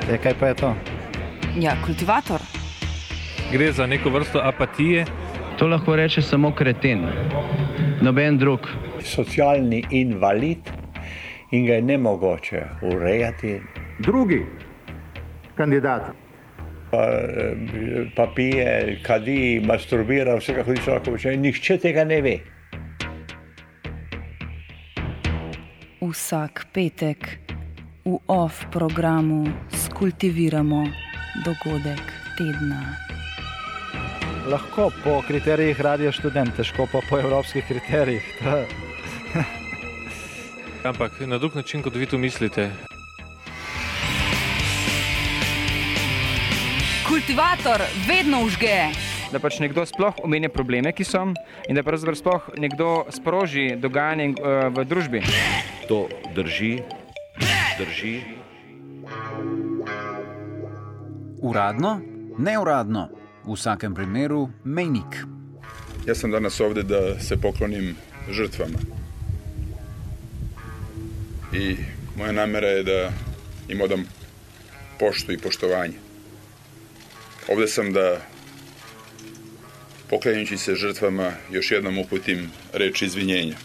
Kaj pa je to? Ja, kultivator. Gre za neko vrsto apatije. To lahko reče samo kreten, noben drug. Socialni invalid in ga je nemogoče urejati. Drugi kandidat. Pa pije, kadi, masturbira, vse kako človek počne. Nihče tega ne ve. Vsak petek v OFF programu skultiviramo dogodek tedna. Lahko po kriterijih Radio Študent, težko pa po evropskih kriterijih. Ampak na drug način, kot vi to mislite. Kultivator vedno užge. Da pač nekdo sploh omenja probleme, ki so, in da pravzaprav sploh nekdo sproži dogajanje v družbi. To drži. Uradno, neuradno, v vsakem primeru mejnik. Ja sam danas ovdje da se poklonim žrtvama. I moja namjera je da im odam poštu i poštovanje. Ovdje sam da, poklanjajući se žrtvama, još jednom uputim reč izvinjenja.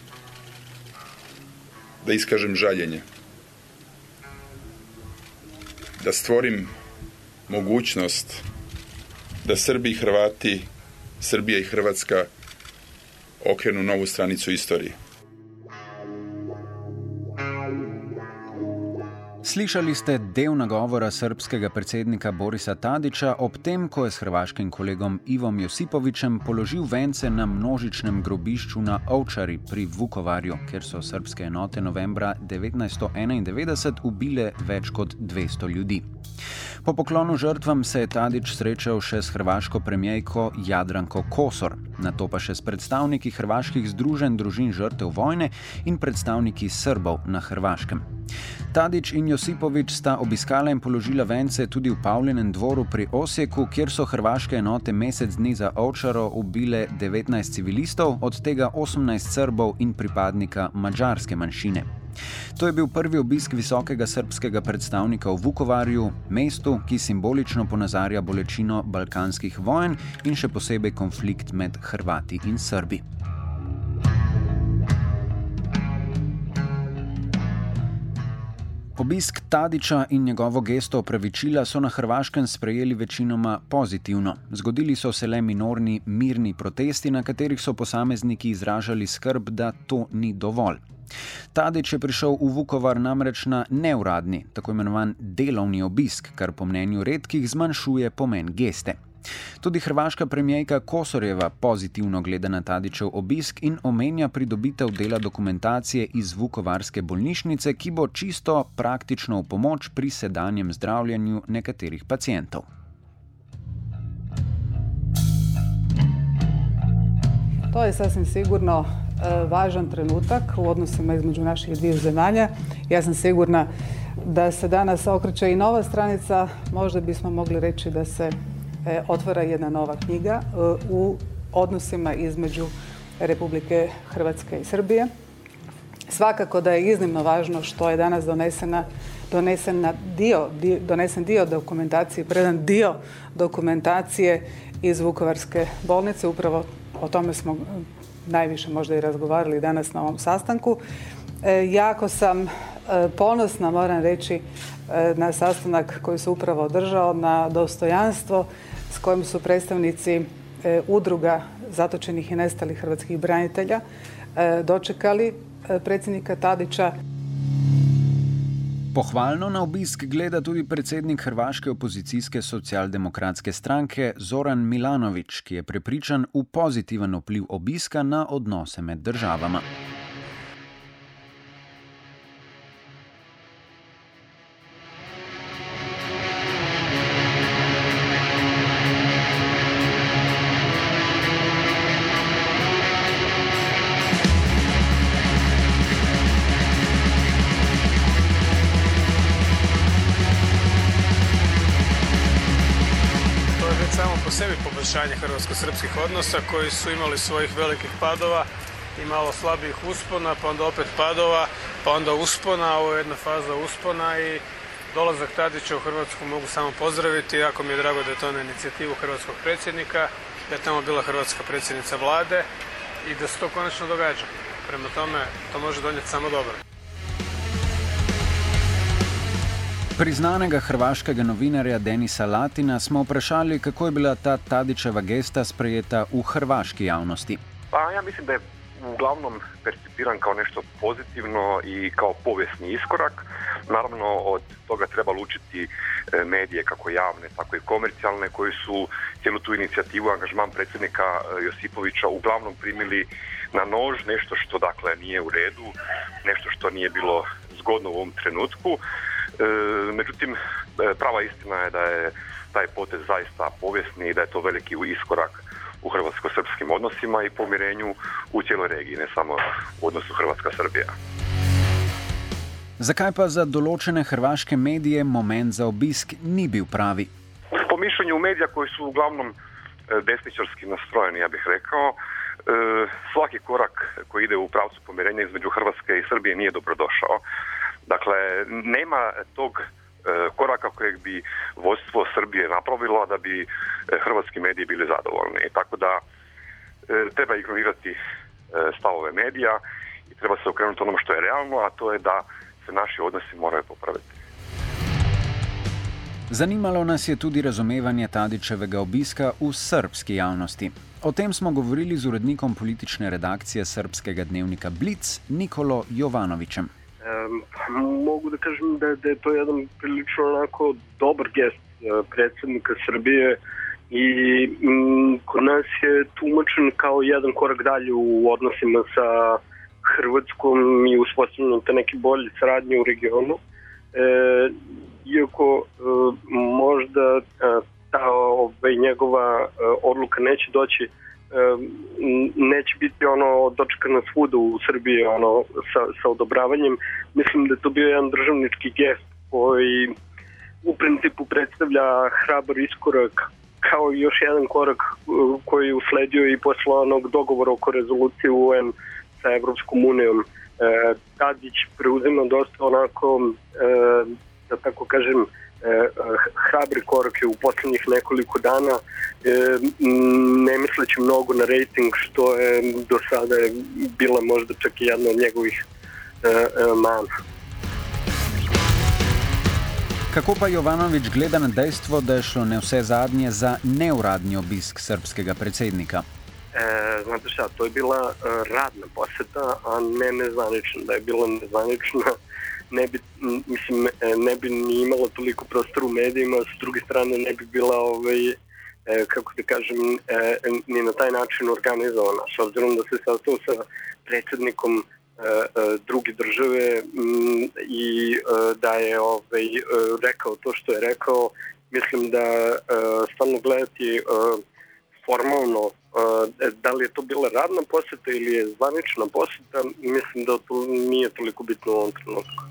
Da iskažem žaljenje. Da stvorim mogućnost da Srbi i Hrvati, Srbija i Hrvatska okrenu novu stranicu istorije. Slišali ste del nagovora srbskega predsednika Borisa Tadića ob tem, ko je s hrvaškim kolegom Ivom Josipovićem položil vence na množičnem grobišču na Ovčari pri Vukovarju, kjer so srbske enote novembra 1991 ubile več kot 200 ljudi. Po poklonu žrtvam se je Tadić srečal še s hrvaško premijejko Jadranko Kosor, nato pa še s predstavniki hrvaških združenj družin žrtev vojne in predstavniki Srbov na Hrvaškem. Tadić in Josipović sta obiskala in položila vence tudi v Pavlinem dvoru pri Osijeku, kjer so hrvaške enote mesec dni za Ovčaro ubile 19 civilistov, od tega 18 Srbov in pripadnika madžarske manjšine. To je bil prvi obisk visokega srbskega predstavnika v Vukovarju, mestu, ki simbolično ponazarja bolečino balkanskih vojn in še posebej konflikt med Hrvati in Srbi. Obisk Tadića in njegovo gesto opravičila so na Hrvaškem sprejeli večinoma pozitivno. Zgodili so se le minorni, mirni protesti, na katerih so posamezniki izražali skrb, da to ni dovolj. Tadić je prišel v Vukovar namreč na neuradni, tako imenovan delovni obisk, kar po mnenju redkih zmanjšuje pomen geste. Tudi hrvaška premijejka Kosorjeva pozitivno gleda na Tadićev obisk in omenja pridobitev dela dokumentacije iz vukovarske bolnišnice, ki bo čisto praktično v pomoč pri sedanjem zdravljenju nekaterih pacijentov. To je sasvim sigurno važan trenutak u odnosima između naših dviju zemalja. Ja sam sigurna da se danas okreće i nova stranica, možda bismo mogli reći da se otvara jedna nova knjiga u odnosima između Republike Hrvatske i Srbije. Svakako da je iznimno važno što je danas donesen dio dokumentacije, predan dio dokumentacije iz Vukovarske bolnice. Upravo o tome smo najviše možda i razgovarali danas na ovom sastanku. Jako sam ponosna, moram reći, na sastanak koji se upravo održao, na dostojanstvo s kojim su predstavnici udruga zatočenih i nestalih hrvatskih branitelja dočekali predsjednika Tadića. Pohvalno na obisk gleda tudi predsednik hrvaške opozicijske socialdemokratske stranke Zoran Milanović, ki je prepričan v pozitiven vpliv obiska na odnose med državama. Samo po sebi poboljšanje hrvatsko-srpskih odnosa koji su imali svojih velikih padova i malo slabijih uspona, pa onda opet padova, pa onda uspona. Ovo je jedna faza uspona i Dolazak Tadića u Hrvatsku mogu samo pozdraviti, jako mi je drago da je to na inicijativu hrvatskog predsjednika, da je tamo bila hrvatska predsjednica vlade i da se to konačno događa. Prema tome, to može donijeti samo dobro. Priznanega hrvaškega novinarja Denisa Latina smo vprašali, kako je bila ta Tadićeva gesta sprejeta u hrvaški javnosti. Pa ja mislim da je uglavnom percipiran kao nešto pozitivno i kao povijesni iskorak. Naravno, od toga treba lučiti medije, kako javne, tako i komercijalne, koji su cijelu tu inicijativu, angažman predsjednika Josipovića uglavnom primili na nož, nešto što dakle nije u redu, nešto što nije bilo zgodno u ovom trenutku. Međutim, prava istina je da je taj potez zaista povijesni i da je to veliki iskorak u hrvatsko-srpskim odnosima i pomirenju u cijeloj regiji, ne samo u odnosu Hrvatska-Srbija. Zakaj pa za določene hrvaške medije moment za obisk ni bil pravi? Po mišljenju medija koji su uglavnom desničarski nastrojeni, ja bih rekao, svaki korak koji ide u pravcu pomirenja između Hrvatske i Srbije nije dobrodošao. Dakle, nema tog koraka kojeg bi vodstvo Srbije napravilo, da bi hrvatski mediji bili zadovoljni. Tako da treba ignorirati stavove medija i treba se okrenuti onome što je realno, a to je da se naši odnosi moraju popraviti. Zanimalo nas je tudi razumevanje Tadićevega obiska v srbski javnosti. O tem smo govorili z urednikom politične redakcije srpskega dnevnika Blic, Nikolo Jovanovićem. Mogu da kažem da je to jedan prilično onako dobar gest predsjednika Srbije i kod nas je tumačen kao jedan korak dalje u odnosima sa Hrvatskom i uspostavljeno te neke bolje saradnje u regionu. Iako možda ta njegova odluka neće doći, neće biti dočekana svuda u Srbiji sa odobravanjem. Mislim da je to bio jedan državnički gest koji u principu predstavlja hrabar iskorak, kao i još jedan korak koji je usledio i posle onog dogovora oko rezolucije UN sa Evropskom unijom. Tadić preuzima dosta onako, da tako kažem, hrabri korake u posljednjih nekoliko dana, ne misleći mnogo na rejting, što je do sada bila možda čak i jedna od njegovih mana. Kako pa Jovanović gleda na dejstvo, da je šlo navsezadnje za neuradni obisk srpskega predsednika? Znate šta, to je bila radna poseta, a ne nezvanična. Da je bila nezvanična, ne bi ni imala toliko prostora u medijima, s druge strane ne bi bila, kako da kažem, ni na taj način organizovana. S obzirom da se sastao sa predsjednikom druge države i da je rekao to što je rekao, mislim da stvarno gledati formalno da li je to bila radna poseta ili je zvanična poseta, mislim da to nije toliko bitno u ovom trenutku.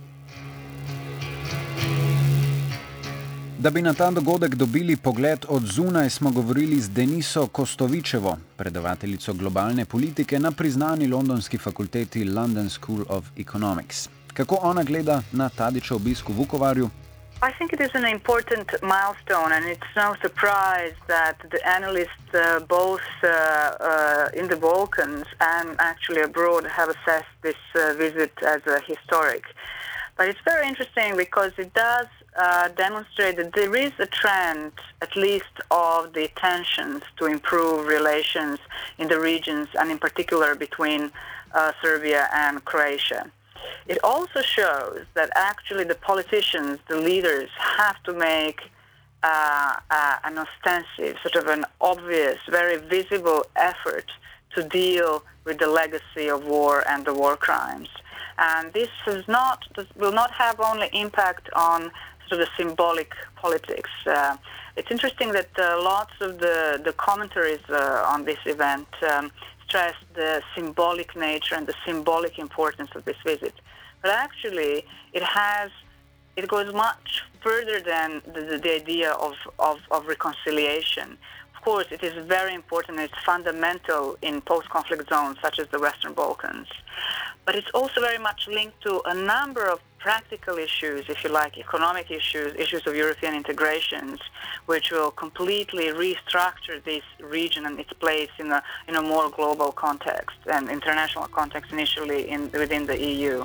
Da bi na ta dogodek dobili pogled od zunaj, smo govorili z Deniso Kostovičevo, predavateljico globalne politike na priznani londonski fakulteti London School of Economics. Kako ona gleda na Tadićev obisk v Vukovarju? I think it is an important milestone, and it's no surprise that the analysts both in the Balkans and actually abroad have assessed this visit as a historic. But it's very interesting because it does demonstrate that there is a trend, at least of the tensions to improve relations in the regions and in particular between Serbia and Croatia. It also shows that actually the politicians, the leaders, have to make an ostensive, sort of an obvious, very visible effort to deal with the legacy of war and the war crimes. And this will not have only impact on sort of the symbolic politics. It's interesting that lots of the commentaries on this event stress the symbolic nature and the symbolic importance of this visit. But actually, it goes much further than the idea of reconciliation. course, it is very important. It's fundamental in post-conflict zones such as the Western Balkans. But it's also very much linked to a number of practical issues, if you like, economic issues, issues of European integrations, which will completely restructure this region and its place in a more global context and international context initially within the EU.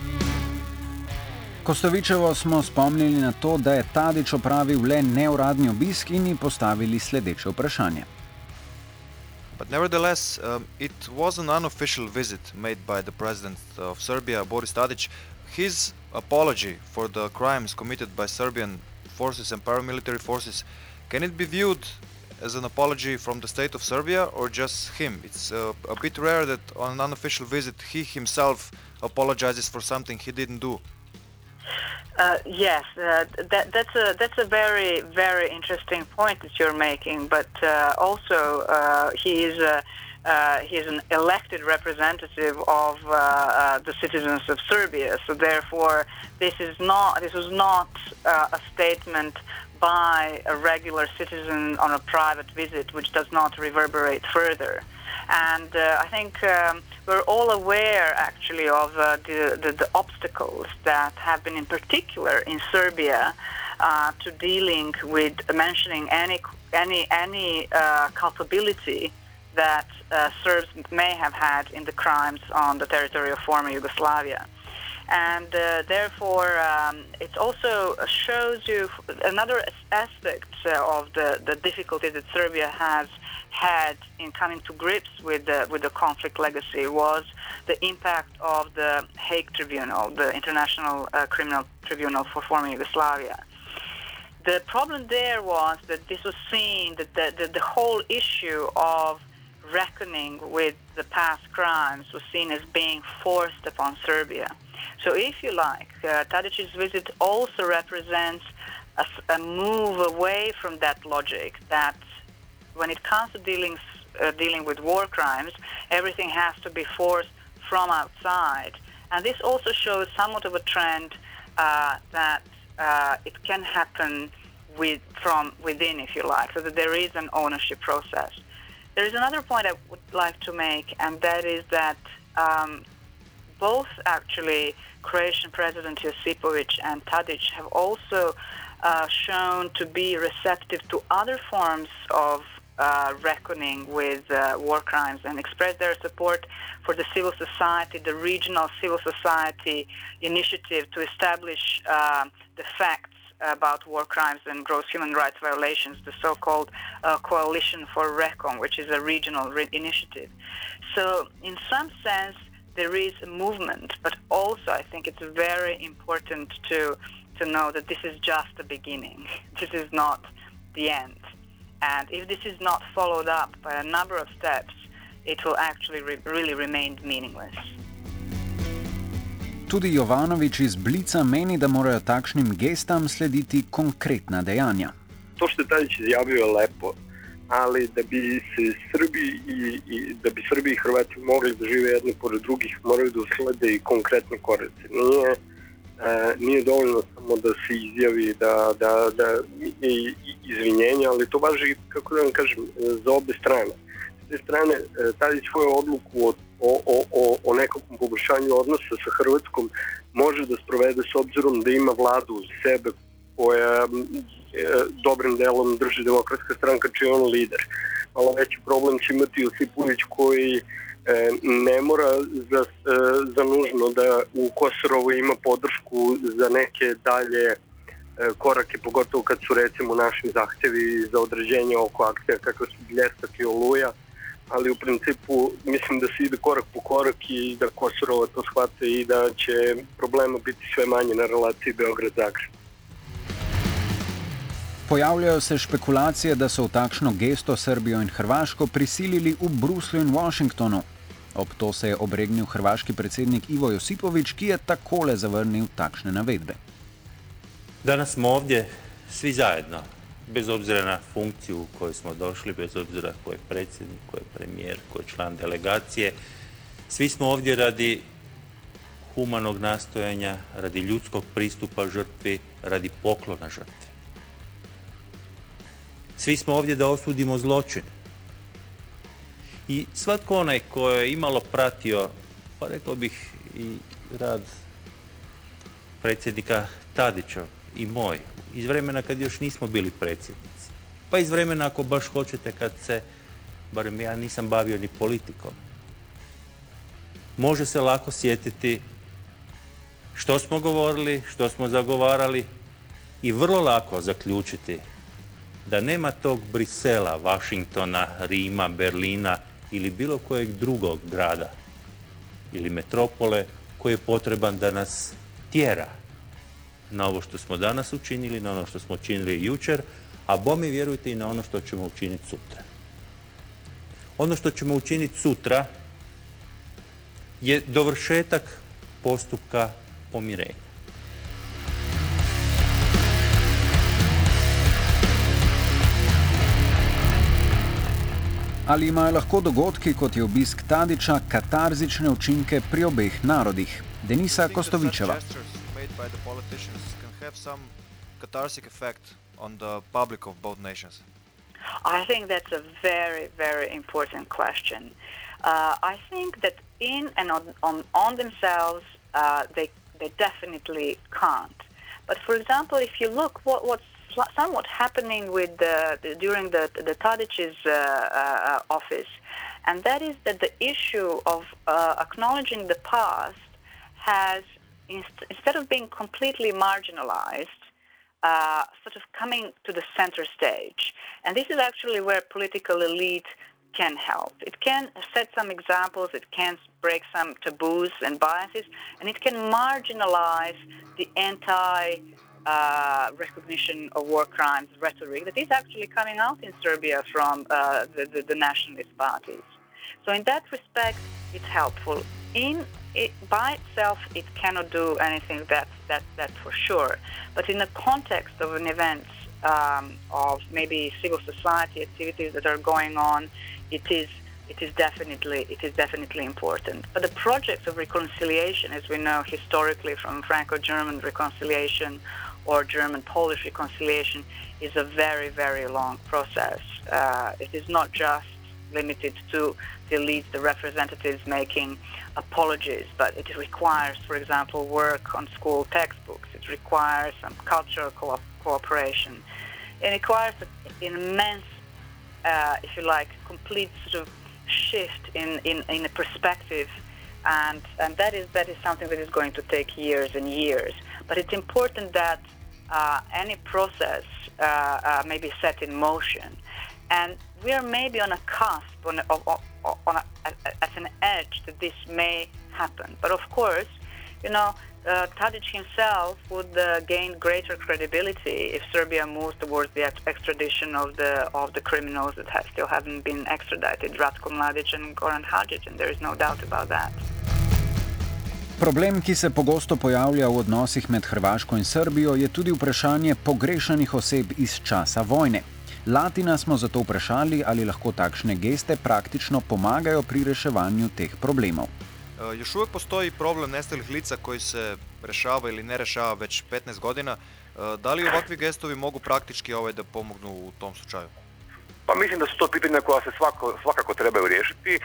Kostovičevo smo spomnili na to, da je Tadić opravil le neuradni obisk in ji postavili sledeče vprašanje. But nevertheless, it was an unofficial visit made by the president of Serbia, Boris Tadić. His apology for the crimes committed by Serbian forces and paramilitary forces, can it be viewed as an apology from the state of Serbia or just him? It's a bit rare that on an unofficial visit he himself apologizes for something he didn't do. Yes, that's a very, very interesting point that you're making. But also, he is an elected representative of the citizens of Serbia. So therefore, this was not a statement by a regular citizen on a private visit, which does not reverberate further. And I think we're all aware, actually, of the obstacles that have been, in particular, in Serbia, to dealing with mentioning any culpability that Serbs may have had in the crimes on the territory of former Yugoslavia. And therefore, it also shows you another aspect of the difficulty that Serbia has had in coming to grips with the conflict legacy was the impact of the Hague Tribunal, the International Criminal Tribunal for former Yugoslavia. The problem there was that this was seen, that the whole issue of reckoning with the past crimes was seen as being forced upon Serbia. So if you like, Tadić's visit also represents a move away from that logic that when it comes to dealing with war crimes, everything has to be forced from outside. And this also shows somewhat of a trend that it can happen from within, if you like, so that there is an ownership process. There is another point I would like to make, and that is that both actually Croatian President Josipović and Tadić have also shown to be receptive to other forms of reckoning with war crimes and expressed their support for the civil society, the regional civil society initiative to establish the facts about war crimes and gross human rights violations, the so-called Coalition for Recon, which is a regional initiative. So in some sense, there is a movement, but also I think it's very important to know that this is just the beginning. This is not the end. And if this is not followed up by a number of steps, it will actually really remain meaningless. Tudi Jovanović iz Blica meni, da morajo takšnim gestam slediti konkretna dejanja. To što je Tadić izjavio je lepo, ali da bi se Srbi i Hrvati mogli da žive jedni pored drugih, moraju da uslede i konkretne korake. Nije dovoljno samo da se izjavi da izvinjenja, ali to važi, kako da vam kažem, za obe strane. S te strane, Tadić svoju odluku o nekakvom poboljšanju odnosa sa Hrvatskom može da sprovede s obzirom da ima vladu uz sebe koja dobrim delom drži Demokratska stranka čiji je on lider. Malo veći problem će imati Josipović koji ne mora za nužno da u Kosovu ima podršku za neke dalje korake, pogotovo kad su recimo naši zahtjevi za određenje oko akcija kakve su Bljesak i Oluja, ali u principu mislim da se ide korak po korak i da Kosovo to shvate i da će problema biti sve manje na relaciji Beograd-Zagreb. Pojavljajo se špekulacije, da so v takšno gesto Srbijo in Hrvaško prisilili v Bruslju in Washingtonu. Ob to se je obregnil hrvaški predsednik Ivo Josipović, ki je takole zavrnil takšne navedbe. Danas smo ovdje svi zajedno, bez obzira na funkciju u kojoj smo došli, bez obzira ko je predsjednik, ko je premijer, ko je član delegacije. Svi smo ovdje radi humanog nastojanja, radi ljudskog pristupa žrtvi, radi poklona žrtvi. Svi smo ovdje da osudimo zločin. I svatko onaj ko je imalo pratio, pa rekao bih i rad predsjednika Tadića i moj, iz vremena kad još nismo bili predsjednici, pa iz vremena ako baš hoćete kad se, barem ja nisam bavio ni politikom, može se lako sjetiti što smo govorili, što smo zagovarali i vrlo lako zaključiti da nema tog Brisela, Vašingtona, Rima, Berlina ili bilo kojeg drugog grada ili metropole koji je potreban da nas tjera na ovo što smo danas učinili, na ono što smo učinili jučer, a bome vjerujte i na ono što ćemo učiniti sutra. Ono što ćemo učiniti sutra je dovršetak postupka pomirenja. Ali imajo lahko dogodki, kot je obisk Tadića, katarzične učinke pri obeh narodih? Denisa Kostovičeva. I think that's a very, very important question. I think that in and on themselves, they definitely can't. But for example, if you look what's somewhat happening with during the Tadić's office, and that is that the issue of acknowledging the past has, instead of being completely marginalized, sort of coming to the center stage. And this is actually where political elite can help. It can set some examples, it can break some taboos and biases, and it can marginalize the recognition of war crimes rhetoric that is actually coming out in Serbia from the nationalist parties. So in that respect, it's helpful. By itself, it cannot do anything, that's for sure. But in the context of an event of maybe civil society activities that are going on, it is definitely important. But the project of reconciliation, as we know historically from Franco-German reconciliation or German-Polish reconciliation, is a very, very long process. It is not just limited to the elites, the representatives making apologies, but it requires, for example, work on school textbooks. It requires some cultural cooperation. It requires an immense, if you like, complete sort of shift in a perspective, and that is something that is going to take years and years. But it's important that any process may be set in motion, and we are maybe on a cusp, at an edge that this may happen. But of course, you know, Tadić himself would gain greater credibility if Serbia moves towards the extradition of the criminals that still haven't been extradited, Ratko Mladić and Goran Hadžić, and there is no doubt about that. Problem, ki se pogosto pojavlja v odnosih med Hrvaško in Srbijo, je tudi vprašanje pogrešanih oseb iz časa vojne. Latina smo zato vprašali, ali lahko takšne geste praktično pomagajo pri reševanju teh problemov. Još uvijek postoji problem nestalih lica koji se rešava ili ne rešava već 15 godina. Da li ovakvi gestovi mogu praktički da pomognu u tom slučaju? Pa mislim da su to pitanja koja se svakako trebaju riješiti.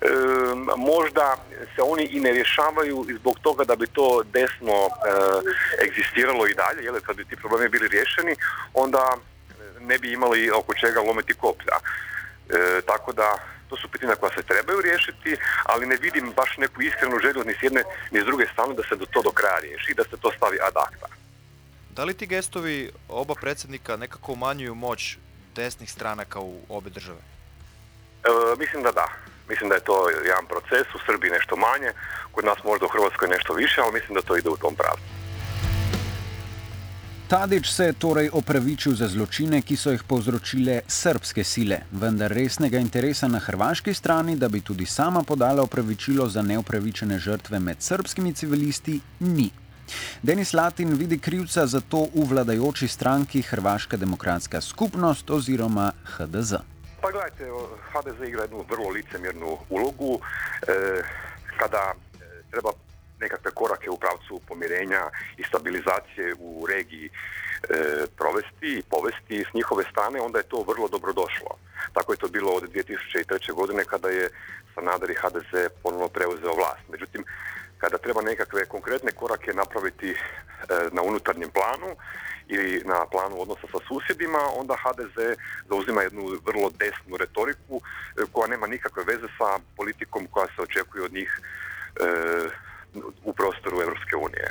Možda se oni i ne rješavaju zbog toga da bi to desno egzistiralo i dalje, jer kad bi ti problemi bili riješeni, onda ne bi imali oko čega lomiti koplja. Tako da to su pitanja koja se trebaju riješiti, ali ne vidim baš neku iskrenu želju ni s jedne ni s druge strane da se to do kraja riješi i da se to stavi ad acta. Da li ti gestovi oba predsjednika nekako umanjuju moć desnih stranaka u obe države? Mislim da da. Mislim da je to jedan proces, u Srbiji nešto manje, kod nas možda u Hrvatskoj nešto više, ali mislim da to ide u tom pravcu. Tadić se je torej opravičil za zločine, ki so jih povzročile srbske sile, vendar resnega interesa na hrvaški strani, da bi tudi sama podala opravičilo za neupravičene žrtve med srbskimi civilisti, ni. Denis Latin vidi krivca za to v vladajoči stranki Hrvaška demokratska skupnost oziroma HDZ. Pa gledajte, HDZ igra jednu vrlo licemjernu ulogu kada treba nekakve korake u pravcu pomirenja i stabilizacije u regiji provesti i povesti s njihove strane, onda je to vrlo dobrodošlo. Tako je to bilo od 2003. godine kada je Sanader i HDZ ponovno preuzeo vlast. Međutim, kada treba nekakve konkretne korake napraviti na unutarnjem planu ili na planu odnosa sa susjedima, onda HDZ zauzima jednu vrlo desnu retoriku koja nema nikakve veze sa politikom koja se očekuje od njih u prostoru Evropske unije.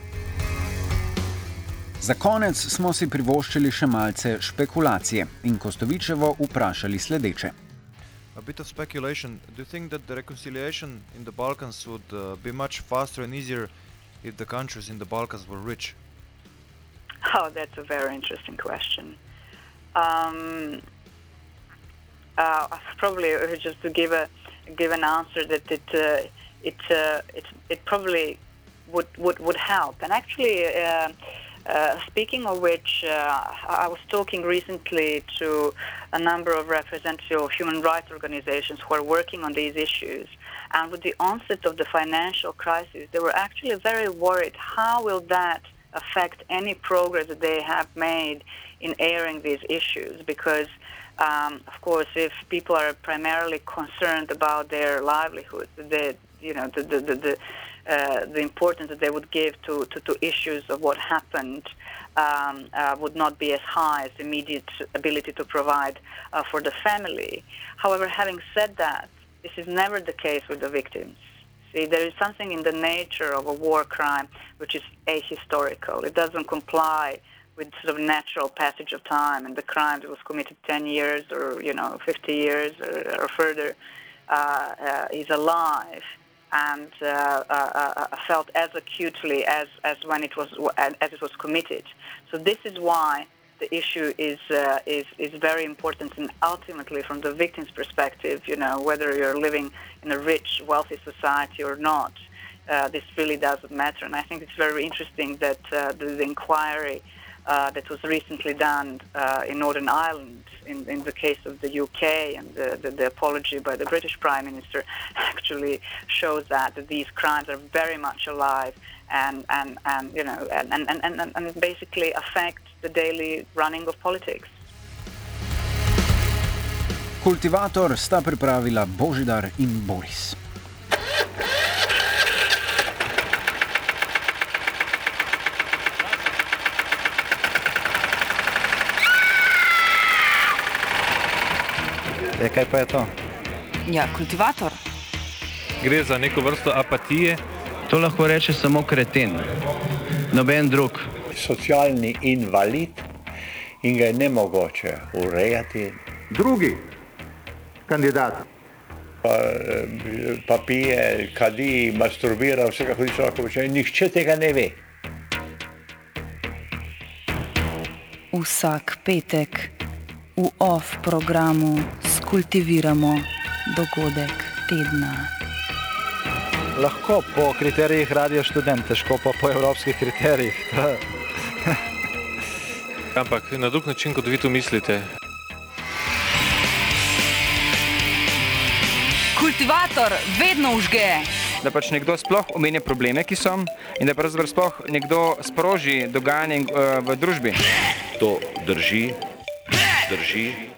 Za konec smo si privoščili še malce špekulacije in Kostovičevo vprašali sledeče. A bit of speculation. Do you think that the reconciliation in the Balkans would be much faster and easier if the countries in the Balkans were rich? Oh, that's a very interesting question. Probably just to give an answer that it probably would help. And actually, speaking of which, I was talking recently to a number of representatives of human rights organizations who are working on these issues. And with the onset of the financial crisis, they were actually very worried. How will that affect any progress that they have made in airing these issues? Because, of course, if people are primarily concerned about their livelihood, the importance that they would give to issues of what happened would not be as high as immediate ability to provide for the family. However, having said that, this is never the case with the victims. See, there is something in the nature of a war crime which is ahistorical. It doesn't comply with sort of natural passage of time, and the crime that was committed 10 years or 50 years or further is alive and felt as acutely as when it was committed. So this is why the issue is very important, and ultimately, from the victim's perspective, whether you're living in a rich, wealthy society or not, this really doesn't matter. And I think it's very interesting that the inquiry that was recently done in Northern Ireland, in the case of the UK, and the apology by the British Prime Minister actually shows that these crimes are very much alive and basically affect the daily running of politics. Kultivator sta pripravila Božidar in Boris. Kaj pa je to? Ja, kultivator. Gre za neko vrsto apatije. To lahko reče samo kreten, noben drug. Socialni invalid in ga je nemogoče urejati. Drugi kandidat. Pa pije, kadi, masturbira, vse kako človek počne. Nihče tega ne ve. Vsak petek v OFF programu skultiviramo dogodek tedna. Lahko po kriterijih Radio Študent, težko pa po evropskih kriterijih. Ampak na drug način, kot vi to mislite. Kultivator vedno vžge. Da pač nekdo sploh omenja probleme, ki so, in da pravzaprav sploh nekdo sproži dogajanje v družbi. To drži.